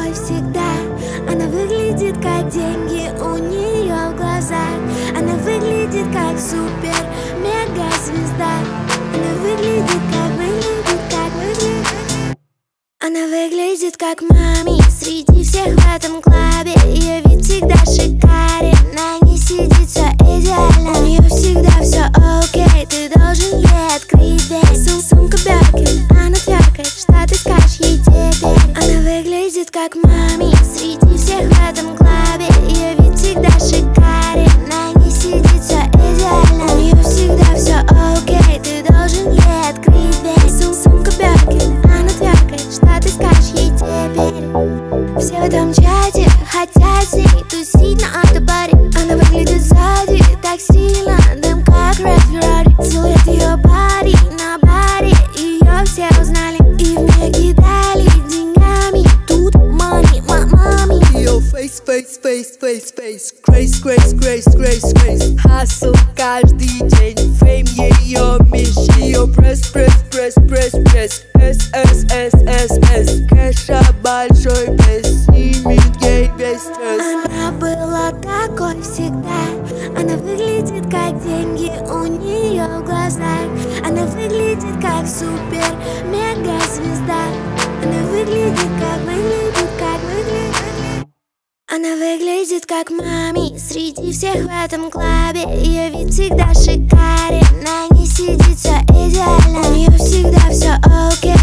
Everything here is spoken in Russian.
такой всегда. Она выглядит как деньги у нее в глазах. Она выглядит как супер мега звезда. Она выглядит как Она выглядит как мами среди всех в этом клабе. Ее вид всегда шикарен, на ней сидит все идеально. У нее всегда все окей, ты должен ей открыть дверь. Сумка Бёркин, она тверкает, что ты скажешь ей теперь. Она выглядит как мами среди всех в этом клабе. Ее вид всегда шикарен, на ней сидит все идеально. У нее всегда все окей, ты должен ей открыть дверь. Сумка Бёркин, она тверкает, что ты скажешь ей теперь. Все в этом чате хотят с ней тусить на автобаре. Она выглядит сзади так стильно, дым как Red Ferrari. Силуэт ее пари на баре, ее все узнали и мне кидали деньгами. Тут money, мами. Ее face, grace. Hustle каждый день, фейм ее мечты. Ее пресс. Кэша большой, без снимет ей весь стресс. Она была такой всегда. Она выглядит как деньги у нее в глазах. Она выглядит как супер мега звезда. Она выглядит как Она выглядит как мами среди всех в этом клабе. Ее вид всегда шикарен, на ней сидит все идеально. У нее всегда все окей,